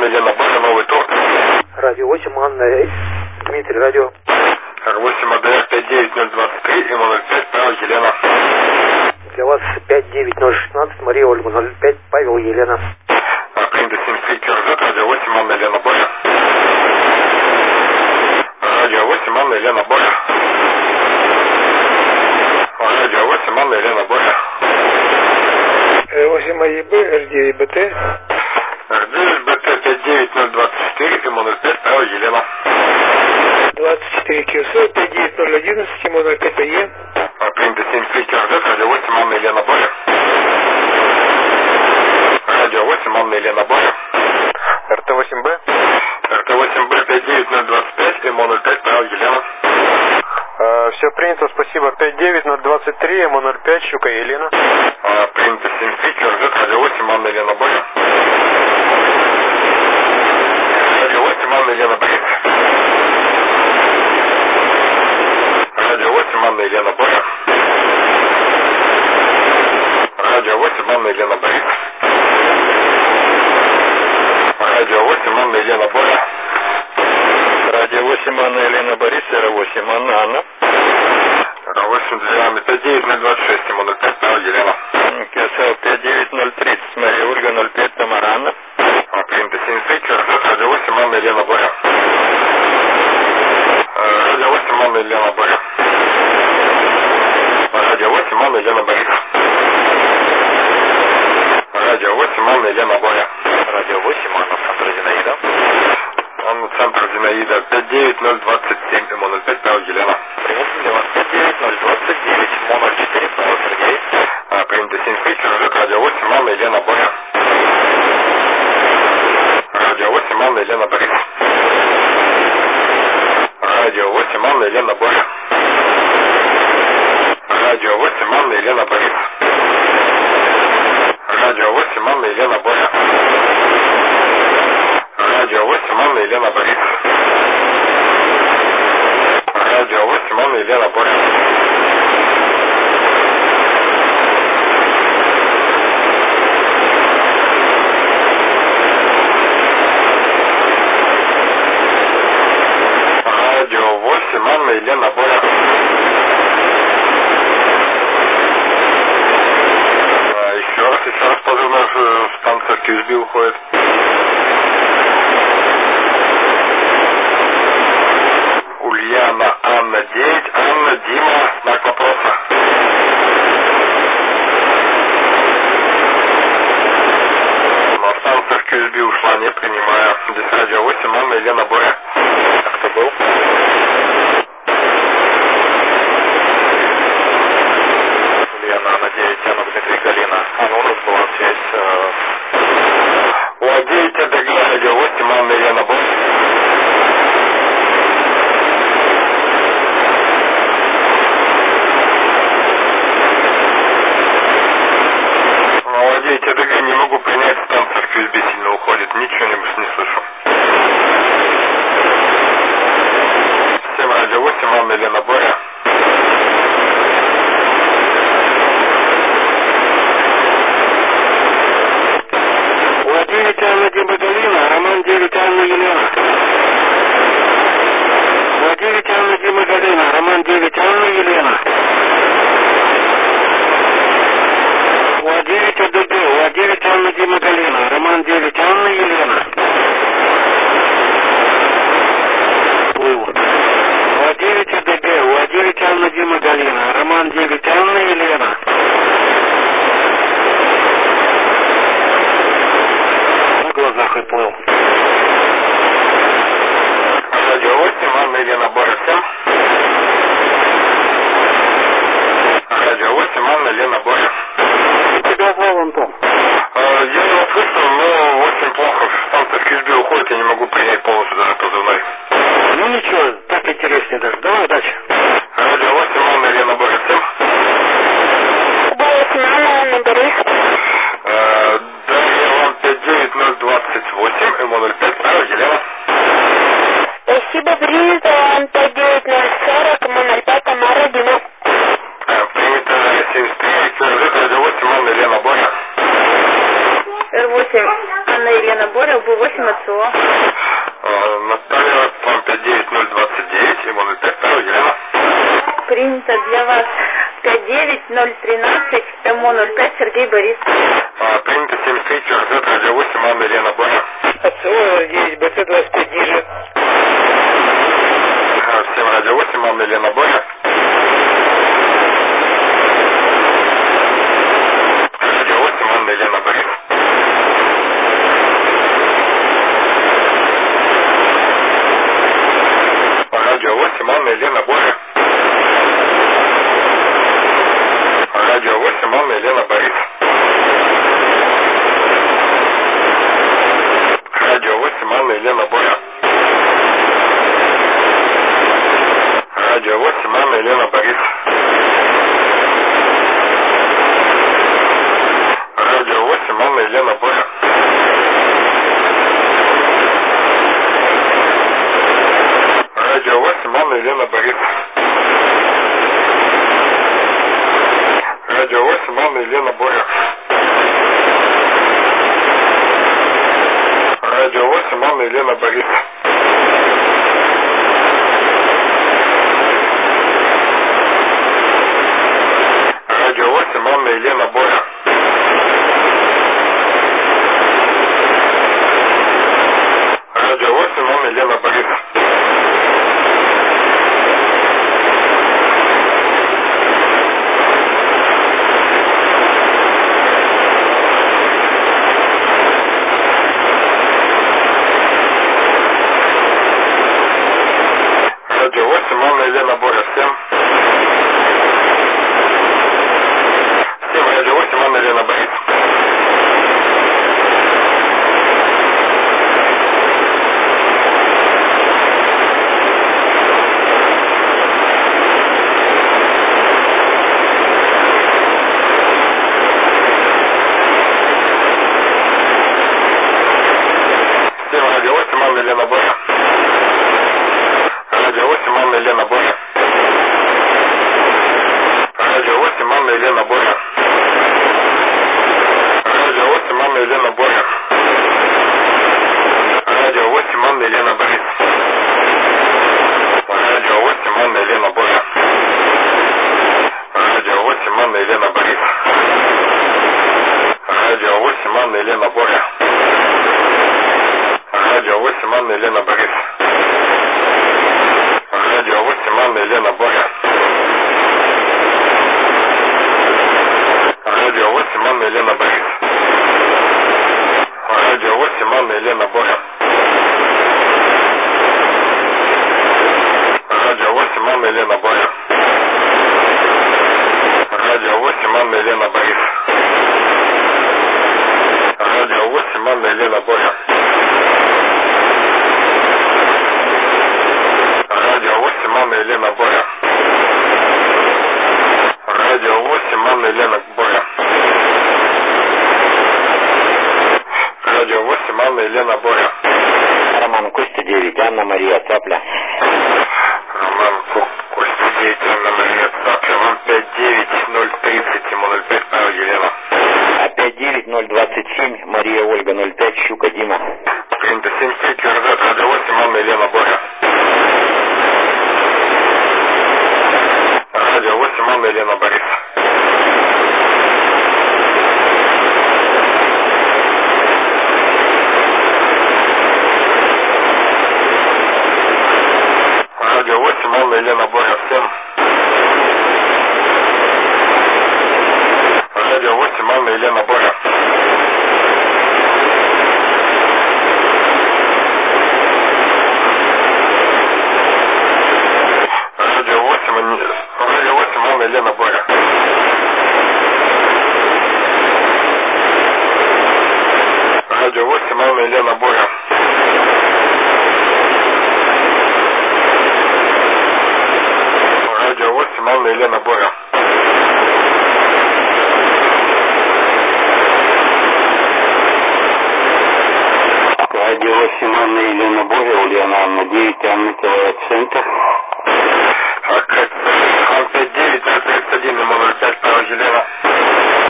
Елена Боря, Новый торг. Радио 8, Анна, Дмитрий, радио. R8 АДР 59023, М05, Павел, Елена. Для вас 59016, Мария Ольга, 05, Павел, Елена. Принято 73 КРЗ, радио 8, Анна, Елена Боря. Радио 8, Анна, Елена Боря. Радио 8, Анна, Елена Боря. 8 АЕБ, L9 БТ. R9 БТ 59024, М05, Павел, Елена. 24 КС, 59011, М05 АЕ. Принято 73 КРЗ, радио 8, Анна, Елена Боря. Радио 8, Анна, Елена Боря. РТ-8Б. РТ-8Б 59025, М05, Павел, Елена. Все принято, спасибо. 59023, М05, Щука, Елена. Принято 73 КРЗ, радио 8, Анна, Елена Боря. Радио 8, Анна, Елена Борис. Радио 8, Анна, Елена Боря. Радио 8, Анна, Елена Борис. Радио 8, Анна, Елена Боря. Радио 8, Анна, Елена Борис, Р8, Анна. R8 для Анны 59026, М05, Павел, Елена. КСЛ 59030, Мария Ольга, 05, Тамара, Анна. Принято 73 КРЗ, радио 8, Анна, Елена Боря. Радио 8, Анна, Елена Боря. Радио 8, Анна, Елена Борис. Радио 8, Анна, Елена Боря. Радио 8, Анна, центр Зинаида. Анна, центр Зинаида 59027, М05, Павел, Елена. Принято для вас 59029, М04, Павел, Сергей. Принято 73 КРЗ, радио 8, Анна, Елена Боря. Радио 8, Анна, Елена Борис. Радио 8, Анна, Елена Боря. Радио 8, Анна, Елена Борис. Радио 8, Анна, Елена Боря. Радио 8, Анна, Елена Борис. Радио 8, Анна, Елена Боря. Радио 8, Анна, Елена Боря. Еще раз позывной станция QSB уходит. Ульяна, Анна 9, Анна, Дима, знак вопроса. На станциях QSB ушла, не принимаю. Здесь радио 8, Анна, Елена Боря. Кто был? Ульяна, Анна 9, Анна, Дмитрий, Галина. Анна, у нас была связь. О, 9, это радио 8, Анна, Елена Боря. ТДГ не могу принять, станция QSB сильно уходит, ничего не слышу. Всем радио 8, Анна, Елена Боря. О, 9, Анна, Дима, Галина, Роман 9, Анна, Елена. О, 9, Анна, Дима, Галина, Роман 9, Анна, Елена. О, 9, АДБ, О, 9, Анна, Дима, Галина, Роман 9, Анна, Елена. Плыл. О, 9, АДБ, О, 9, Анна, Дима, Галина, Роман 9, Анна, Елена. На глазах и плыл. Радио 8, Анна, Елена Боря, всем. Радио 8, Анна, Елена Боря. Тебя звал Антон. Я его слышал, но очень плохо. Станция QSB уходит, я не могу принять полностью даже позывной. Ну ничего, так интереснее даже. Давай, удачи. Радио 8, Анна, Елена Боря, всем. 8, Анна, Борис. Да, я вам 59028, М05, Павел, Елена. Спасибо, принято. 59040, М05, Тамара, Дима. Принято 73 КРЗ, радио 8, Анна, Елена Боря. R8, Анна Елена Боря, УБ8 АЦО. Наталья, вам 59029, ему 05, вторая Елена. Принято для вас 59013, МО 05, Сергей Борис. Принято 73, ЧРЗ, радио 8, Анна Елена Боря. АЦО 9, БЦ-25 ниже. Всем радио 8, Анна Елена Боря. Радио 8, Анна Елена Борис. Радио 8, Анна Елена Боря. Радио 8, Анна Елена Борис. Радио 8, Анна Елена Боря. Радио 8, Анна Елена Борис. Радио 8, Анна Елена Боря. Радио 8, Анна Елена Борис. Радио 8, Анна Елена Боря. Радио 8, Анна Елена Борис. Радио 8, Анна Елена Боря. Радио 8, Анна Елена Борис. Радио 8, Анна Елена Боря, всем. Всем радио 8, Анна Елена Борис. Всем радио 8, Анна Елена Боря. Радио 8, Анна Елена Боря. Радио 8, Анна Елена Боря. Радио 8, Анна Елена Боря. Радио 8, Анна Елена Борис. Радио 8, Анна Елена Боря. Радио 8, Анна Елена Борис. Радио 8, Анна Елена Боря. Радио 8, Анна Елена Борис. Радио 8, Анна Елена Боря. Радио 8, Анна Елена Борис. Радио 8, Анна Елена Боря. Радио 8, Анна Елена Боря. Радио 8, Анна Елена Борис. Радио 8, Анна Елена Боря. Радио 8, Анна Елена Боря. Радио 8, Анна Елена Боря. Радио 8, Анна Елена Боря. Роман Костя 9, Анна Мария Цапля. Роман Костя 9, Анна Мария Цапля. Вам 59030, ему 05, Павел Елена. А 59027, Мария Ольга 05, Щука Дима. Принято 73, ЧРЗ, радио 8, Анна Елена Боря. Радио 8, Анна Елена Борис. Радио 8, Анна Елена Боря, всем. Радио 8, Анна Елена Боря. Радио 8, Анна Елена Боря. Радио 8, Анна Елена Боря. Радио 8, Анна Елена Боря. Радио 8, Анна Елена Боря, Ульяна Анна 9, Анна Центр. АКЦ 59 31 05, Павел Елена.